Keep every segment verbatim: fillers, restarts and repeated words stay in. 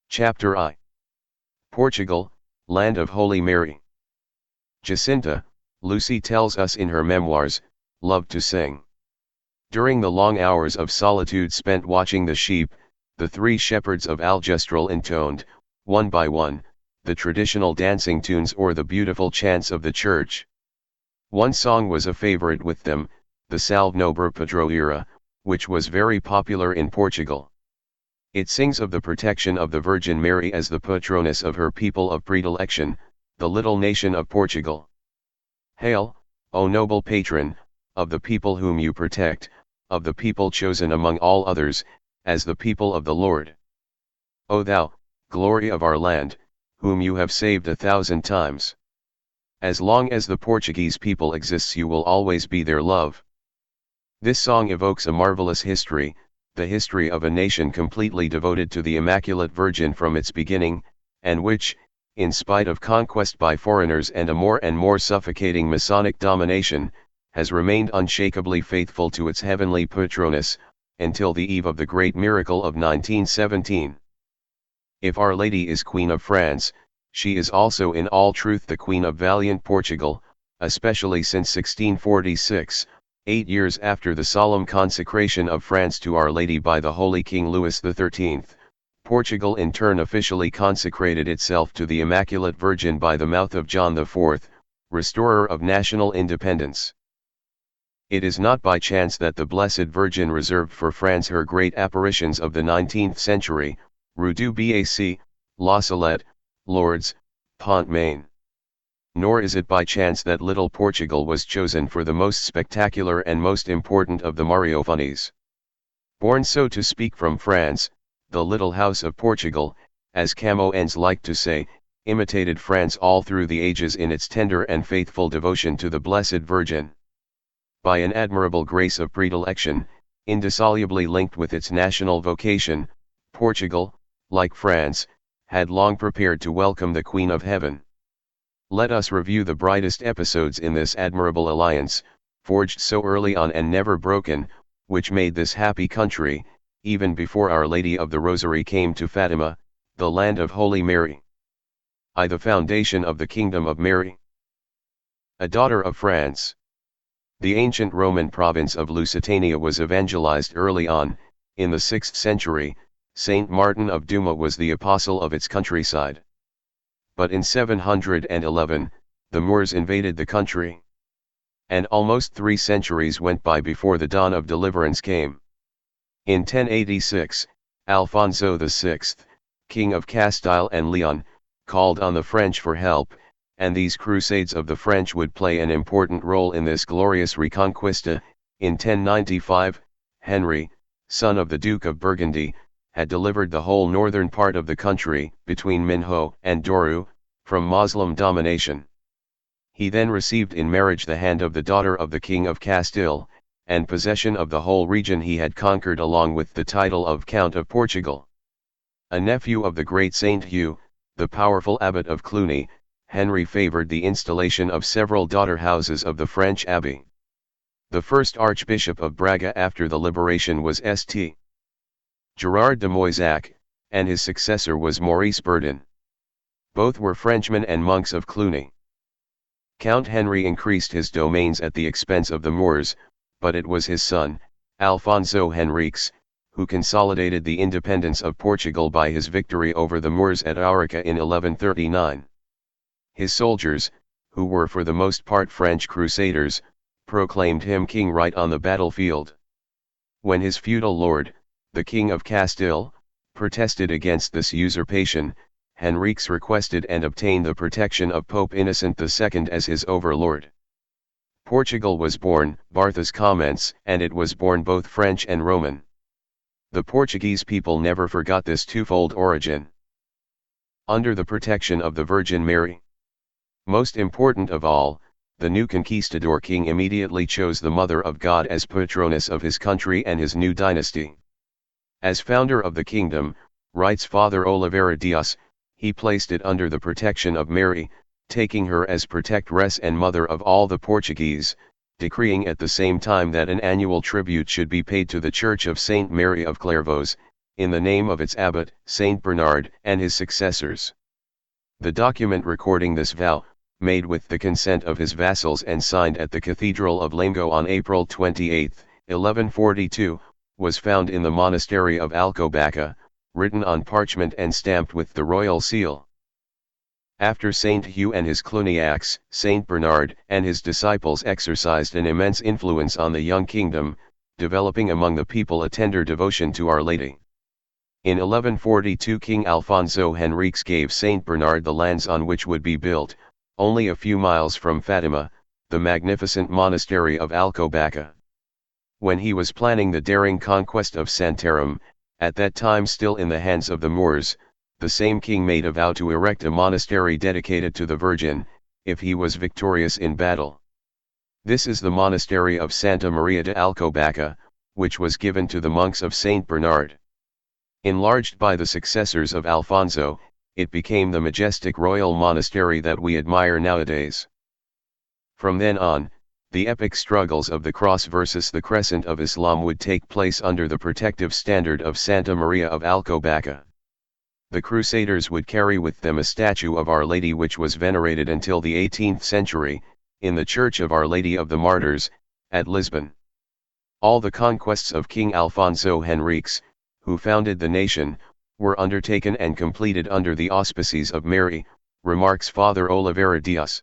Chapter I. Portugal, Land of Holy Mary. Jacinta, Lucy tells us in her memoirs, loved to sing. During the long hours of solitude spent watching the sheep, the three shepherds of Aljustrel intoned, one by one, the traditional dancing tunes or the beautiful chants of the church. One song was a favorite with them, the Salve Nobre Padroeira, which was very popular in Portugal. It sings of the protection of the Virgin Mary as the patroness of her people of predilection, the little nation of Portugal. Hail, O noble patron, of the people whom you protect, of the people chosen among all others, as the people of the Lord. O thou, glory of our land, whom you have saved a thousand times. As long as the Portuguese people exists you will always be their love. This song evokes a marvelous history, the history of a nation completely devoted to the Immaculate Virgin from its beginning, and which, in spite of conquest by foreigners and a more and more suffocating Masonic domination, has remained unshakably faithful to its heavenly patroness, until the eve of the great miracle of nineteen seventeen. If Our Lady is Queen of France, she is also in all truth the Queen of valiant Portugal, especially since sixteen forty-six, eight years after the solemn consecration of France to Our Lady by the Holy King Louis the thirteenth, Portugal in turn officially consecrated itself to the Immaculate Virgin by the mouth of John the fourth, restorer of national independence. It is not by chance that the Blessed Virgin reserved for France her great apparitions of the nineteenth century, Rue du Bac, La Salette, Lourdes, Pont Main. Nor is it by chance that little Portugal was chosen for the most spectacular and most important of the Mariophones. Born so to speak from France, the little house of Portugal, as Camoens liked to say, imitated France all through the ages in its tender and faithful devotion to the Blessed Virgin. By an admirable grace of predilection, indissolubly linked with its national vocation, Portugal, like France, had long prepared to welcome the Queen of Heaven. Let us review the brightest episodes in this admirable alliance, forged so early on and never broken, which made this happy country, even before Our Lady of the Rosary came to Fatima, the land of Holy Mary. I. The foundation of the Kingdom of Mary. A daughter of France. The ancient Roman province of Lusitania was evangelized early on, in the sixth century. Saint Martin of Duma was the apostle of its countryside. But in seven hundred eleven, the Moors invaded the country. And almost three centuries went by before the dawn of deliverance came. In ten eighty-six, Alfonso the sixth, King of Castile and Leon, called on the French for help, and these crusades of the French would play an important role in this glorious reconquista. In ten ninety-five, Henry, son of the Duke of Burgundy, had delivered the whole northern part of the country, between Minho and Douro, from Moslem domination. He then received in marriage the hand of the daughter of the King of Castile, and possession of the whole region he had conquered along with the title of Count of Portugal. A nephew of the great Saint Hugh, the powerful abbot of Cluny, Henry favored the installation of several daughter houses of the French abbey. The first Archbishop of Braga after the liberation was Saint Gerard de Moissac, and his successor was Maurice Burdon. Both were Frenchmen and monks of Cluny. Count Henry increased his domains at the expense of the Moors, but it was his son, Alfonso Henriques, who consolidated the independence of Portugal by his victory over the Moors at Aurica in eleven thirty-nine. His soldiers, who were for the most part French crusaders, proclaimed him king right on the battlefield. When his feudal lord, the King of Castile, protested against this usurpation, Henriques requested and obtained the protection of Pope Innocent the second as his overlord. Portugal was born, Barthes comments, and it was born both French and Roman. The Portuguese people never forgot this twofold origin. Under the protection of the Virgin Mary. Most important of all, the new conquistador king immediately chose the Mother of God as patroness of his country and his new dynasty. As founder of the kingdom, writes Father Oliveira Dias, he placed it under the protection of Mary, taking her as protectress and mother of all the Portuguese, decreeing at the same time that an annual tribute should be paid to the Church of Saint Mary of Clairvaux, in the name of its abbot, Saint Bernard, and his successors. The document recording this vow, made with the consent of his vassals and signed at the Cathedral of Lamgo on April twenty-eighth, eleven forty-two, was found in the monastery of Alcobaça, written on parchment and stamped with the royal seal. After Saint Hugh and his Cluniacs, Saint Bernard and his disciples exercised an immense influence on the young kingdom, developing among the people a tender devotion to Our Lady. In eleven forty-two King Alfonso Henriques gave Saint Bernard the lands on which would be built, only a few miles from Fatima, the magnificent monastery of Alcobaça. When he was planning the daring conquest of Santarém, at that time still in the hands of the Moors, the same king made a vow to erect a monastery dedicated to the Virgin, if he was victorious in battle. This is the monastery of Santa Maria de Alcobaça, which was given to the monks of Saint Bernard. Enlarged by the successors of Alfonso, it became the majestic royal monastery that we admire nowadays. From then on, the epic struggles of the cross versus the crescent of Islam would take place under the protective standard of Santa Maria of Alcobaça. The Crusaders would carry with them a statue of Our Lady which was venerated until the eighteenth century, in the Church of Our Lady of the Martyrs, at Lisbon. All the conquests of King Alfonso Henriques, who founded the nation, were undertaken and completed under the auspices of Mary, remarks Father Oliveira Dias.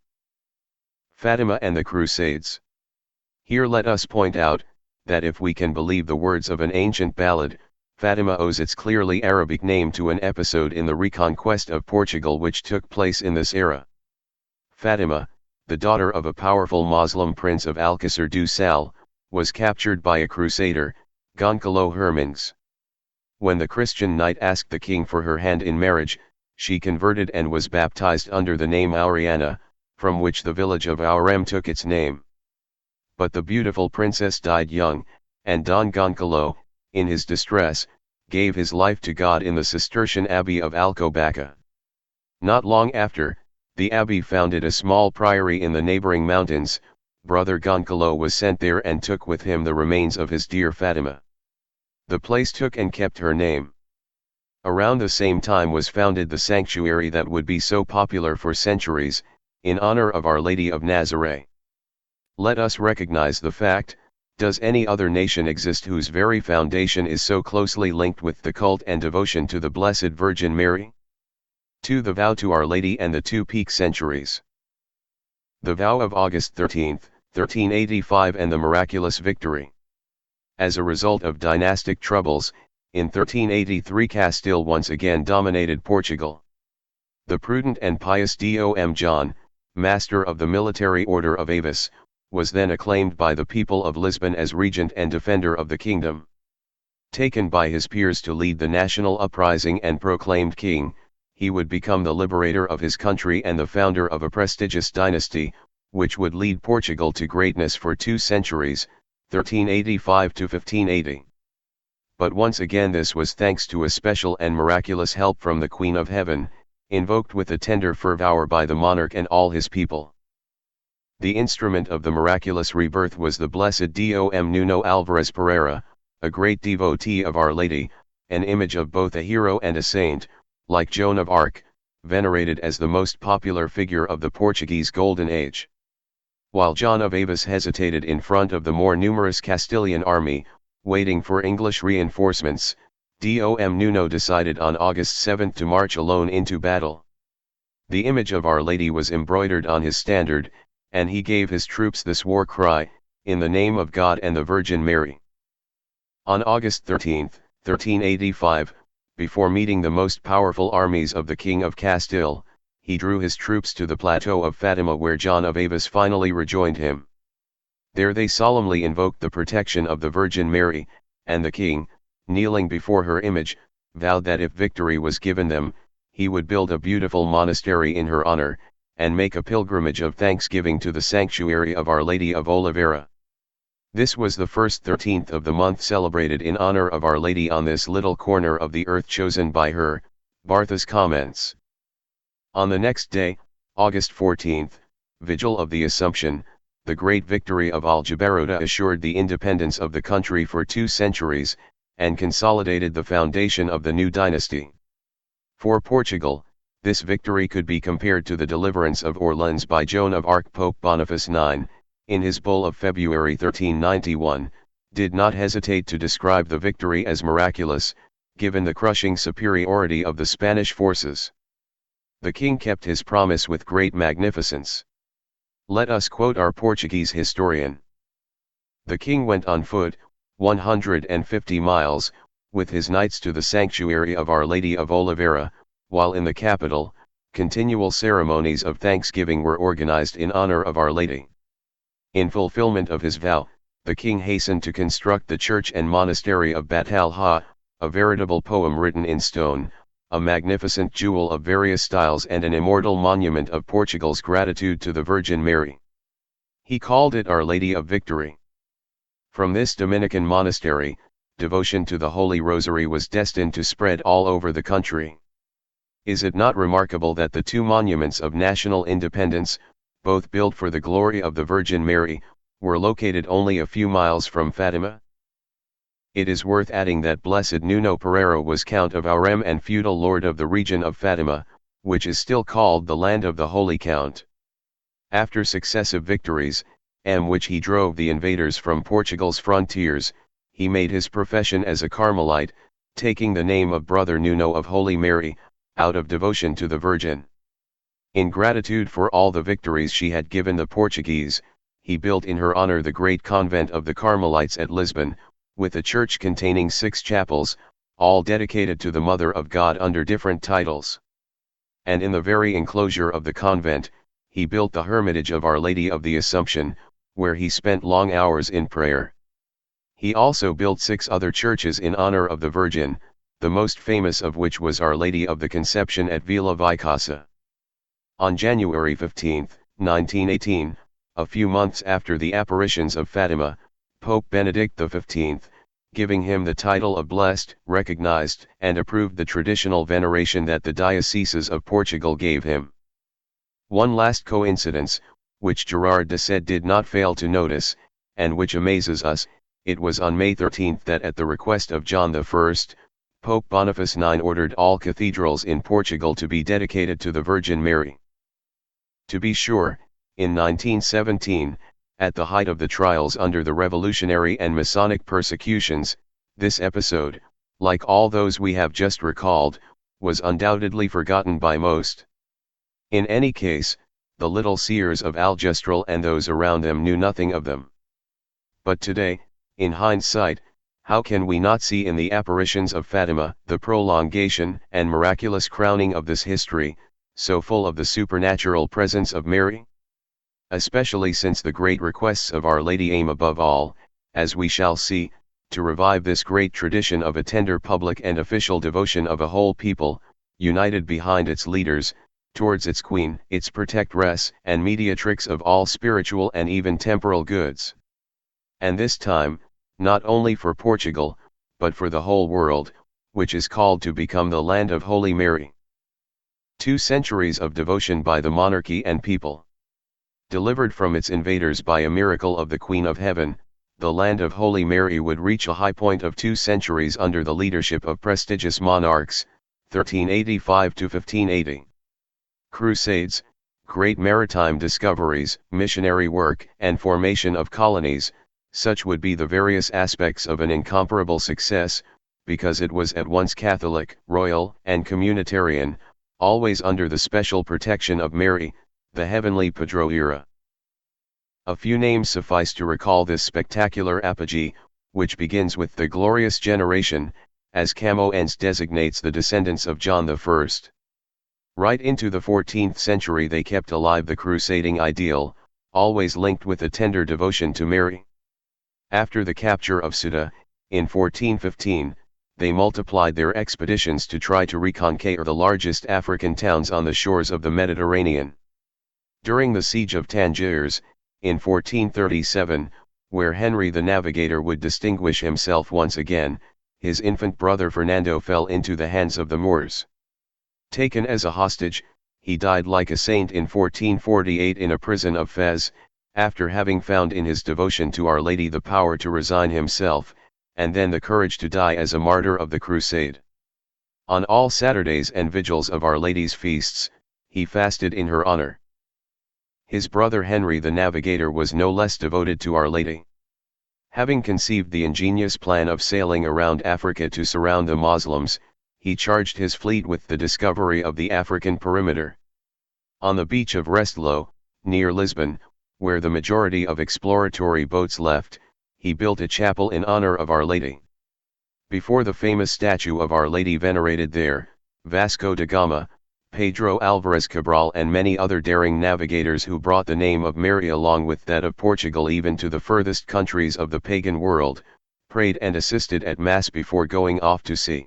Fatima and the Crusades. Here let us point out, that if we can believe the words of an ancient ballad, Fatima owes its clearly Arabic name to an episode in the reconquest of Portugal which took place in this era. Fatima, the daughter of a powerful Muslim prince of Alcácer do Sal, was captured by a crusader, Goncalo Hermins. When the Christian knight asked the king for her hand in marriage, she converted and was baptized under the name Auriana, from which the village of Aurem took its name. But the beautiful princess died young, and Don Goncalo, in his distress, gave his life to God in the Cistercian abbey of Alcobaça. Not long after, the abbey founded a small priory in the neighboring mountains. Brother Goncalo was sent there and took with him the remains of his dear Fatima. The place took and kept her name. Around the same time was founded the sanctuary that would be so popular for centuries, in honor of Our Lady of Nazareth. Let us recognize the fact, does any other nation exist whose very foundation is so closely linked with the cult and devotion to the Blessed Virgin Mary? two The vow to Our Lady and the two peak centuries. The vow of August thirteenth, thirteen eighty-five and the miraculous victory. As a result of dynastic troubles, in thirteen eighty-three Castile once again dominated Portugal. The prudent and pious Dom John, master of the military order of Avis, was then acclaimed by the people of Lisbon as regent and defender of the kingdom. Taken by his peers to lead the national uprising and proclaimed king, he would become the liberator of his country and the founder of a prestigious dynasty, which would lead Portugal to greatness for two centuries, thirteen eighty-five to fifteen eighty. But once again this was thanks to a special and miraculous help from the Queen of Heaven, invoked with a tender fervour by the monarch and all his people. The instrument of the miraculous rebirth was the blessed Dom Nuno Álvares Pereira, a great devotee of Our Lady, an image of both a hero and a saint, like Joan of Arc, venerated as the most popular figure of the Portuguese Golden Age. While John of Avis hesitated in front of the more numerous Castilian army, waiting for English reinforcements, Dom Nuno decided on August seventh to march alone into battle. The image of Our Lady was embroidered on his standard, and he gave his troops this war cry, "In the name of God and the Virgin Mary." On August thirteenth, thirteen eighty-five, before meeting the most powerful armies of the King of Castile, he drew his troops to the plateau of Fatima where John of Avis finally rejoined him. There they solemnly invoked the protection of the Virgin Mary, and the king, kneeling before her image, vowed that if victory was given them, he would build a beautiful monastery in her honor, and make a pilgrimage of thanksgiving to the sanctuary of Our Lady of Oliveira. This was the first thirteenth of the month celebrated in honor of Our Lady on this little corner of the earth chosen by her, Barthas comments. On the next day, August fourteenth, Vigil of the Assumption, the great victory of Aljubarrota assured the independence of the country for two centuries, and consolidated the foundation of the new dynasty. For Portugal, this victory could be compared to the deliverance of Orleans by Joan of Arc. Pope Boniface the ninth, in his bull of February thirteen ninety-one, did not hesitate to describe the victory as miraculous, given the crushing superiority of the Spanish forces. The king kept his promise with great magnificence. Let us quote our Portuguese historian. The king went on foot, one hundred fifty miles, with his knights to the sanctuary of Our Lady of Oliveira, while in the capital, continual ceremonies of thanksgiving were organized in honor of Our Lady. In fulfillment of his vow, the king hastened to construct the church and monastery of Batalha, a veritable poem written in stone, a magnificent jewel of various styles and an immortal monument of Portugal's gratitude to the Virgin Mary. He called it Our Lady of Victory. From this Dominican monastery, devotion to the Holy Rosary was destined to spread all over the country. Is it not remarkable that the two monuments of national independence, both built for the glory of the Virgin Mary, were located only a few miles from Fatima? It is worth adding that Blessed Nuno Pereira was Count of Aurem and feudal lord of the region of Fatima, which is still called the Land of the Holy Count. After successive victories, in which he drove the invaders from Portugal's frontiers, he made his profession as a Carmelite, taking the name of Brother Nuno of Holy Mary, out of devotion to the Virgin. In gratitude for all the victories she had given the Portuguese, he built in her honor the great convent of the Carmelites at Lisbon, with a church containing six chapels, all dedicated to the Mother of God under different titles. And in the very enclosure of the convent, he built the hermitage of Our Lady of the Assumption, where he spent long hours in prayer. He also built six other churches in honor of the Virgin, the most famous of which was Our Lady of the Conception at Vila Vicasa. On January fifteenth, nineteen eighteen, a few months after the apparitions of Fatima, Pope Benedict the fifteenth, giving him the title of Blessed, recognized and approved the traditional veneration that the dioceses of Portugal gave him. One last coincidence, which Gerard de Sede did not fail to notice, and which amazes us, it was on May thirteenth that at the request of John the First, Pope Boniface the ninth ordered all cathedrals in Portugal to be dedicated to the Virgin Mary. To be sure, in nineteen seventeen, at the height of the trials under the revolutionary and Masonic persecutions, this episode, like all those we have just recalled, was undoubtedly forgotten by most. In any case, the little seers of Aljustrel and those around them knew nothing of them. But today, in hindsight, how can we not see in the apparitions of Fatima the prolongation and miraculous crowning of this history, so full of the supernatural presence of Mary? Especially since the great requests of Our Lady aim above all, as we shall see, to revive this great tradition of a tender public and official devotion of a whole people, united behind its leaders, towards its queen, its protectress and mediatrix of all spiritual and even temporal goods. And this time, not only for Portugal, but for the whole world, which is called to become the land of Holy Mary. Two centuries of devotion by the monarchy and people. Delivered from its invaders by a miracle of the Queen of Heaven, the land of Holy Mary would reach a high point of two centuries under the leadership of prestigious monarchs, thirteen eighty-five to fifteen eighty. Crusades, great maritime discoveries, missionary work, and formation of colonies, such would be the various aspects of an incomparable success, because it was at once Catholic, royal, and communitarian, always under the special protection of Mary, the heavenly padroeira. A few names suffice to recall this spectacular apogee, which begins with the glorious generation, as Camoens designates the descendants of John the First. Right into the fourteenth century they kept alive the crusading ideal, always linked with a tender devotion to Mary. After the capture of Ceuta, in fourteen fifteen, they multiplied their expeditions to try to reconquer the largest African towns on the shores of the Mediterranean. During the siege of Tangiers, in fourteen thirty-seven, where Henry the Navigator would distinguish himself once again, his infant brother Fernando fell into the hands of the Moors. Taken as a hostage, he died like a saint in fourteen forty-eight in a prison of Fez, after having found in his devotion to Our Lady the power to resign himself, and then the courage to die as a martyr of the crusade. On all Saturdays and vigils of Our Lady's feasts, he fasted in her honor. His brother Henry the Navigator was no less devoted to Our Lady. Having conceived the ingenious plan of sailing around Africa to surround the Moslems, he charged his fleet with the discovery of the African perimeter. On the beach of Restlo, near Lisbon, where the majority of exploratory boats left, he built a chapel in honor of Our Lady. Before the famous statue of Our Lady venerated there, Vasco da Gama, Pedro Álvares Cabral and many other daring navigators who brought the name of Mary along with that of Portugal even to the furthest countries of the pagan world, prayed and assisted at Mass before going off to sea.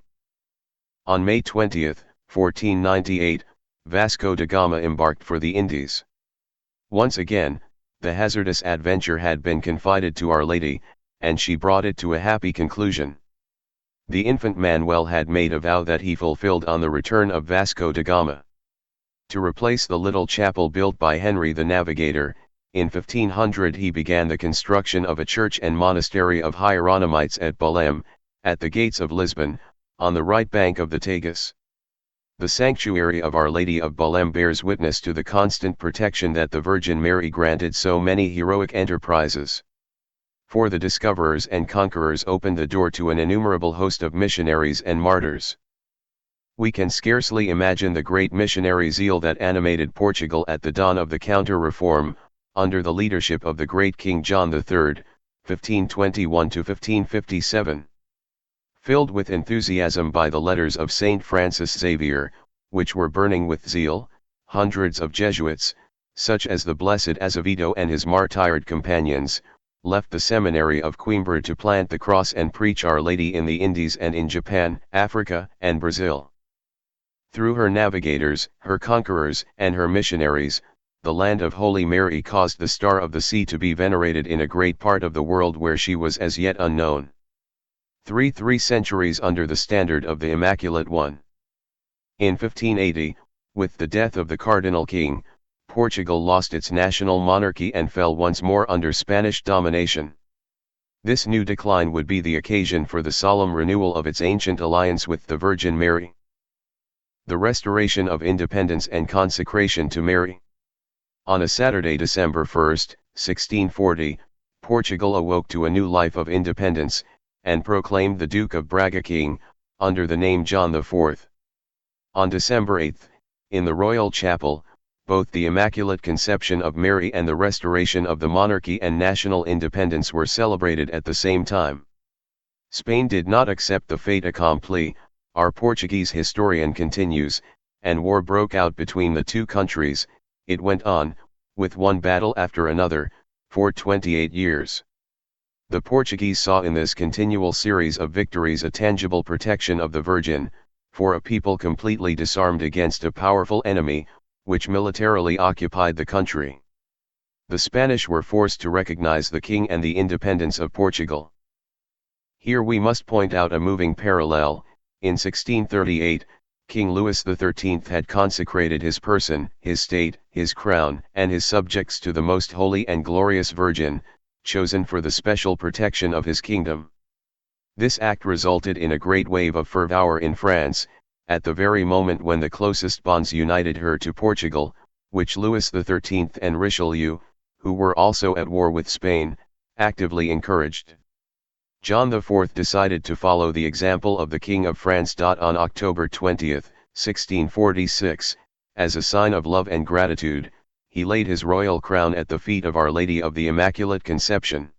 On May twentieth, fourteen ninety-eight, Vasco da Gama embarked for the Indies. Once again, the hazardous adventure had been confided to Our Lady, and she brought it to a happy conclusion. The infant Manuel had made a vow that he fulfilled on the return of Vasco da Gama. To replace the little chapel built by Henry the Navigator, in fifteen hundred he began the construction of a church and monastery of Hieronymites at Belém, at the gates of Lisbon, on the right bank of the Tagus. The sanctuary of Our Lady of Belém bears witness to the constant protection that the Virgin Mary granted so many heroic enterprises. For the discoverers and conquerors opened the door to an innumerable host of missionaries and martyrs. We can scarcely imagine the great missionary zeal that animated Portugal at the dawn of the counter-reform, under the leadership of the great King John the Third, fifteen twenty-one to fifteen fifty-seven. Filled with enthusiasm by the letters of Saint Francis Xavier, which were burning with zeal, hundreds of Jesuits, such as the Blessed Azevedo and his martyred companions, left the seminary of Coimbra to plant the cross and preach Our Lady in the Indies and in Japan, Africa, and Brazil. Through her navigators, her conquerors, and her missionaries, the land of Holy Mary caused the Star of the Sea to be venerated in a great part of the world where she was as yet unknown. Three three centuries under the standard of the Immaculate One. In fifteen eighty, with the death of the Cardinal King, Portugal lost its national monarchy and fell once more under Spanish domination. This new decline would be the occasion for the solemn renewal of its ancient alliance with the Virgin Mary. The restoration of independence and consecration to Mary. On a Saturday, December first, sixteen forty, Portugal awoke to a new life of independence, and proclaimed the Duke of Braga king, under the name John the Fourth. On December eighth, in the Royal Chapel, both the Immaculate Conception of Mary and the restoration of the monarchy and national independence were celebrated at the same time. Spain did not accept the fait accompli, our Portuguese historian continues, and war broke out between the two countries. It went on, with one battle after another, for twenty-eight years. The Portuguese saw in this continual series of victories a tangible protection of the Virgin, for a people completely disarmed against a powerful enemy, which militarily occupied the country. The Spanish were forced to recognize the king and the independence of Portugal. Here we must point out a moving parallel. In sixteen thirty-eight, King Louis the Thirteenth had consecrated his person, his state, his crown, and his subjects to the most holy and glorious Virgin, chosen for the special protection of his kingdom. This act resulted in a great wave of fervor in France, at the very moment when the closest bonds united her to Portugal, which Louis the Thirteenth and Richelieu, who were also at war with Spain, actively encouraged. John the Fourth decided to follow the example of the King of France. On October twentieth, sixteen forty-six, as a sign of love and gratitude, he laid his royal crown at the feet of Our Lady of the Immaculate Conception.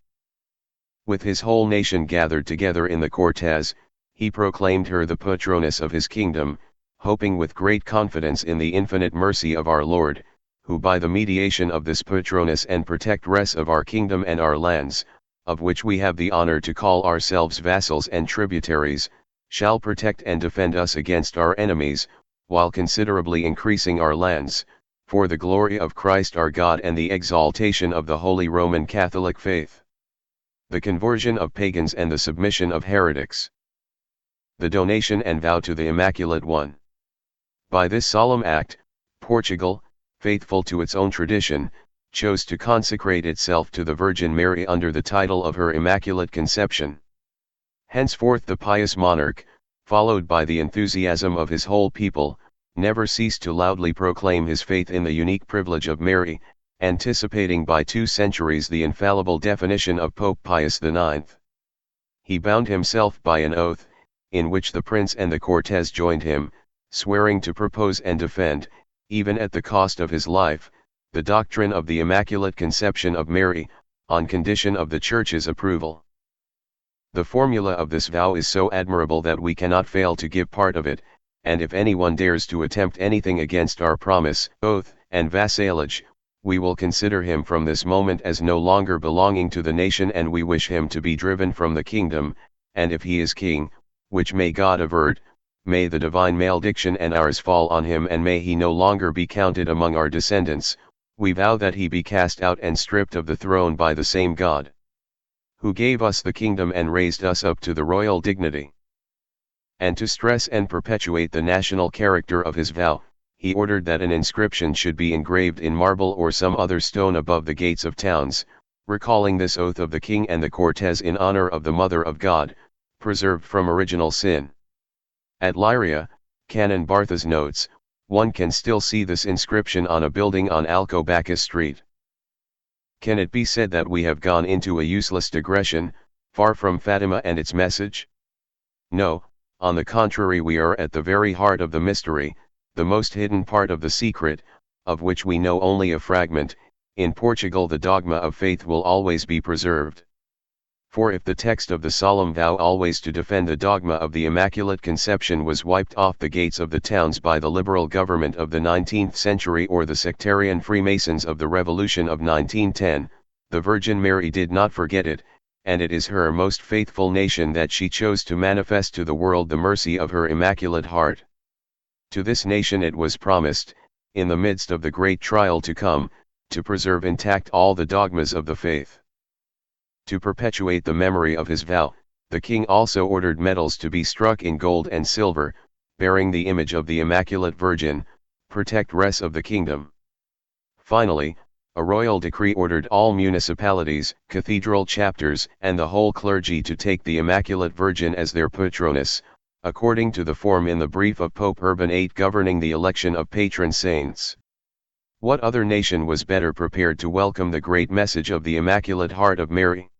With his whole nation gathered together in the Cortes, he proclaimed her the patroness of his kingdom, hoping with great confidence in the infinite mercy of our Lord, who by the mediation of this patroness and protectress of our kingdom and our lands, of which we have the honor to call ourselves vassals and tributaries, shall protect and defend us against our enemies, while considerably increasing our lands, for the glory of Christ our God and the exaltation of the Holy Roman Catholic faith. The conversion of pagans and the submission of heretics. The donation and vow to the Immaculate One. By this solemn act, Portugal, faithful to its own tradition, chose to consecrate itself to the Virgin Mary under the title of her Immaculate Conception. Henceforth the pious monarch, followed by the enthusiasm of his whole people, never ceased to loudly proclaim his faith in the unique privilege of Mary, anticipating by two centuries the infallible definition of Pope Pius the ninth. He bound himself by an oath, in which the prince and the Cortes joined him, swearing to propose and defend, even at the cost of his life, the doctrine of the Immaculate Conception of Mary, on condition of the Church's approval. The formula of this vow is so admirable that we cannot fail to give part of it, and if anyone dares to attempt anything against our promise, oath, and vassalage, we will consider him from this moment as no longer belonging to the nation, and we wish him to be driven from the kingdom, and if he is king, which may God avert, may the divine malediction and ours fall on him, and may he no longer be counted among our descendants, we vow that he be cast out and stripped of the throne by the same God, who gave us the kingdom and raised us up to the royal dignity. And to stress and perpetuate the national character of his vow, he ordered that an inscription should be engraved in marble or some other stone above the gates of towns, recalling this oath of the king and the Cortes in honor of the Mother of God, preserved from original sin. At Leiria, Canon Barthas notes, one can still see this inscription on a building on Alcobaça Street. Can it be said that we have gone into a useless digression, far from Fatima and its message? No, on the contrary, we are at the very heart of the mystery, the most hidden part of the secret, of which we know only a fragment. In Portugal the dogma of faith will always be preserved. For if the text of the solemn vow always to defend the dogma of the Immaculate Conception was wiped off the gates of the towns by the liberal government of the nineteenth century or the sectarian Freemasons of the Revolution of nineteen ten, the Virgin Mary did not forget it, and it is her most faithful nation that she chose to manifest to the world the mercy of her Immaculate Heart. To this nation it was promised, in the midst of the great trial to come, to preserve intact all the dogmas of the faith. To perpetuate the memory of his vow, the king also ordered medals to be struck in gold and silver, bearing the image of the Immaculate Virgin, protectress of the kingdom. Finally, a royal decree ordered all municipalities, cathedral chapters, and the whole clergy to take the Immaculate Virgin as their patroness, according to the form in the brief of Pope Urban the eighth governing the election of patron saints. What other nation was better prepared to welcome the great message of the Immaculate Heart of Mary?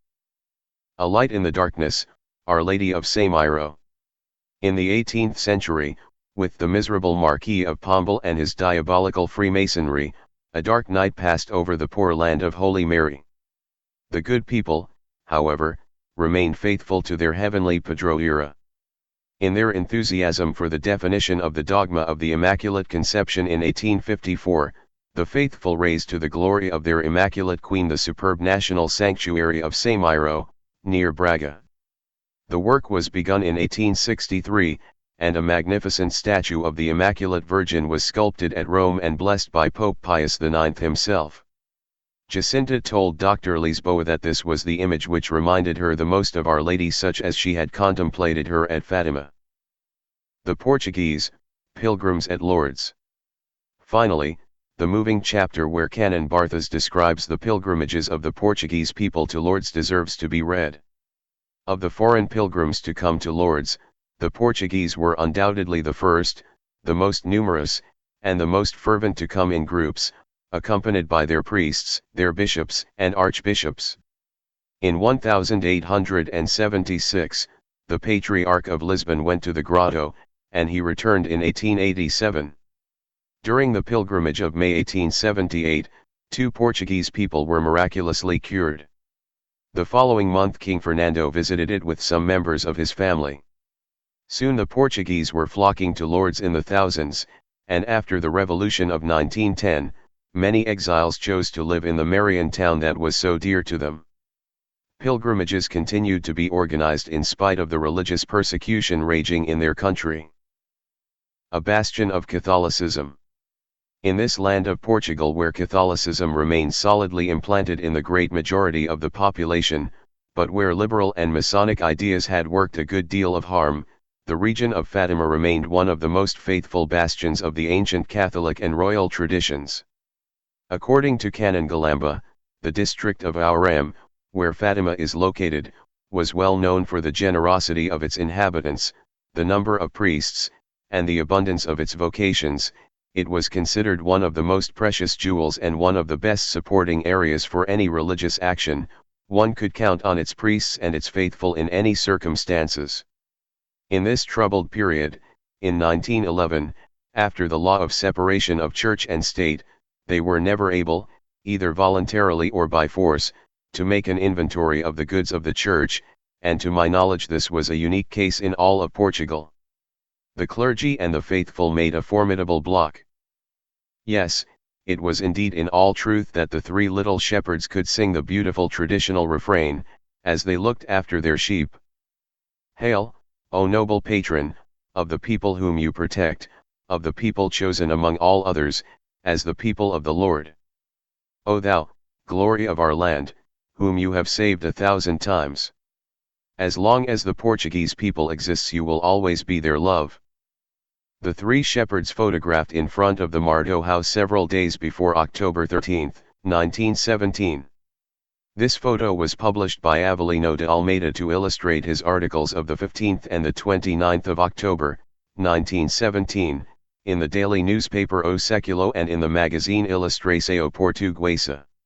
A light in the darkness, Our Lady of Semiro. In the eighteenth century, with the miserable Marquis of Pombal and his diabolical Freemasonry, a dark night passed over the poor land of Holy Mary. The good people, however, remained faithful to their heavenly padroera. In their enthusiasm for the definition of the dogma of the Immaculate Conception in eighteen fifty-four, the faithful raised to the glory of their Immaculate Queen the superb national sanctuary of Semiro, near Braga. The work was begun in eighteen sixty-three, and a magnificent statue of the Immaculate Virgin was sculpted at Rome and blessed by Pope Pius the ninth himself. Jacinta told Doctor Lisboa that this was the image which reminded her the most of Our Lady, such as she had contemplated her at Fatima. The Portuguese, pilgrims at Lourdes. Finally, the moving chapter where Canon Barthas describes the pilgrimages of the Portuguese people to Lourdes deserves to be read. Of the foreign pilgrims to come to Lourdes, the Portuguese were undoubtedly the first, the most numerous, and the most fervent to come in groups, accompanied by their priests, their bishops, and archbishops. In eighteen seventy-six, the Patriarch of Lisbon went to the grotto, and he returned in eighteen eighty-seven. During the pilgrimage of May eighteen seventy-eight, two Portuguese people were miraculously cured. The following month King Fernando visited it with some members of his family. Soon the Portuguese were flocking to Lourdes in the thousands, and after the Revolution of nineteen ten, many exiles chose to live in the Marian town that was so dear to them. Pilgrimages continued to be organized in spite of the religious persecution raging in their country. A bastion of Catholicism. In this land of Portugal, where Catholicism remains solidly implanted in the great majority of the population, but where liberal and Masonic ideas had worked a good deal of harm, the region of Fatima remained one of the most faithful bastions of the ancient Catholic and royal traditions. According to Canon Galamba, the district of Aurem, where Fatima is located, was well known for the generosity of its inhabitants, the number of priests, and the abundance of its vocations. It was considered one of the most precious jewels and one of the best supporting areas for any religious action. One could count on its priests and its faithful in any circumstances. In this troubled period, in nineteen eleven, after the law of separation of church and state, they were never able, either voluntarily or by force, to make an inventory of the goods of the church, and to my knowledge this was a unique case in all of Portugal. The clergy and the faithful made a formidable block. Yes, it was indeed in all truth that the three little shepherds could sing the beautiful traditional refrain, as they looked after their sheep. Hail, O noble patron, of the people whom you protect, of the people chosen among all others, as the people of the Lord. O thou, glory of our land, whom you have saved a thousand times. As long as the Portuguese people exists you will always be their love. The three shepherds photographed in front of the Mardo House several days before October thirteenth, nineteen seventeen. This photo was published by Avelino de Almeida to illustrate his articles of the fifteenth and the twenty-ninth of October, nineteen seventeen, in the daily newspaper O Século and in the magazine Ilustração Portuguesa.